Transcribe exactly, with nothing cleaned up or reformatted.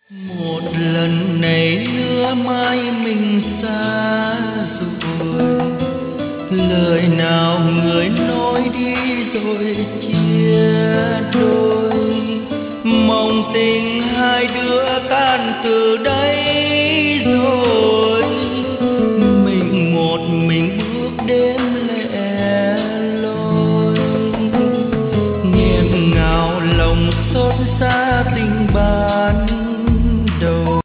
Một lần này nữa mai mình xa rồi, lời nào người nói đi rồi chia đôi. Mong tình hai đứa can từ đây